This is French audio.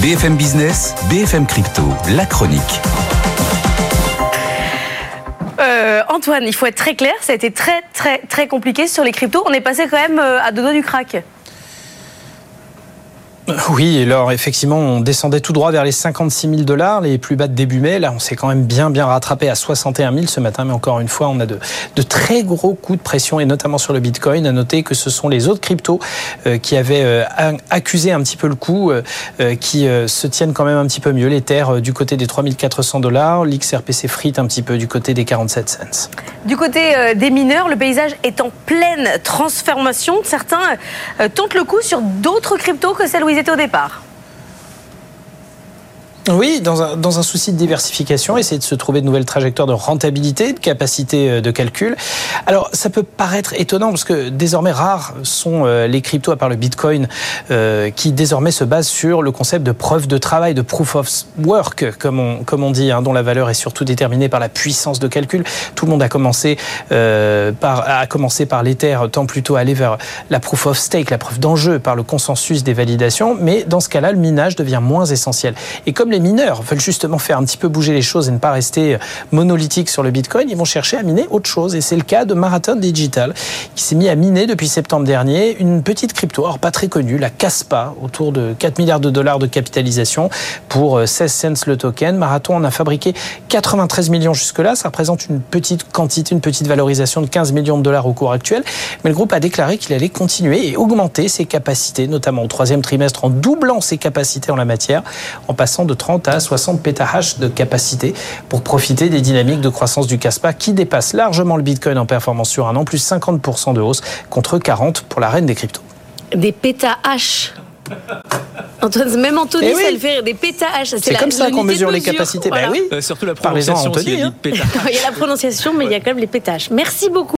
BFM Business, BFM Crypto, la chronique. Antoine, il faut être très clair, ça a été très compliqué sur les cryptos. On est passé quand même à deux doigts du crack. Oui, alors effectivement, on descendait tout droit vers les 56 000 $, les plus bas de début mai. Là, on s'est quand même bien rattrapé à 61 000 ce matin, mais encore une fois, on a de très gros coups de pression, et notamment sur le Bitcoin. À noter que ce sont les autres cryptos qui avaient accusé un petit peu le coup, qui se tiennent quand même un petit peu mieux. L'Ether du côté des 3 400 $, l'XRP frite un petit peu du côté des 47 cents. Du côté des mineurs, le paysage est en pleine transformation. Certains tentent le coup sur d'autres cryptos que celles où ils étaient au départ. Oui, dans un souci de diversification, essayer de se trouver de nouvelles trajectoires de rentabilité, de capacité de calcul. Alors, ça peut paraître étonnant parce que désormais rares sont les cryptos, à part le Bitcoin, qui désormais se basent sur le concept de preuve de travail, de proof of work, comme on dit, dont la valeur est surtout déterminée par la puissance de calcul. Tout le monde a commencé par l'Ether, tant plutôt aller vers la proof of stake, la preuve d'enjeu, par le consensus des validations. Mais dans ce cas-là, le minage devient moins essentiel. Et comme les mineurs veulent justement faire un petit peu bouger les choses et ne pas rester monolithiques sur le Bitcoin, ils vont chercher à miner autre chose. Et c'est le cas de Marathon Digital, qui s'est mis à miner depuis septembre dernier une petite crypto, alors pas très connue, la Kaspa, autour de 4 milliards de dollars de capitalisation pour 16 cents le token. Marathon en a fabriqué 93 millions jusque-là. Ça représente une petite quantité, une petite valorisation de 15 millions de dollars au cours actuel. Mais le groupe a déclaré qu'il allait continuer et augmenter ses capacités, notamment au troisième trimestre, en doublant ses capacités en la matière, en passant de 30 à 60 pétahash de capacité pour profiter des dynamiques de croissance du Kaspa qui dépasse largement le Bitcoin en performance sur un an, plus 50% de hausse contre 40 pour la reine des cryptos. Des pétahash. Antoine, même Anthony, ça le fait rire. Des pétahash. C'est comme ça qu'on mesure les capacités. Voilà. Bah oui. Surtout la prononciation. Il y a la prononciation, mais il y a quand même les pétahash. Merci beaucoup.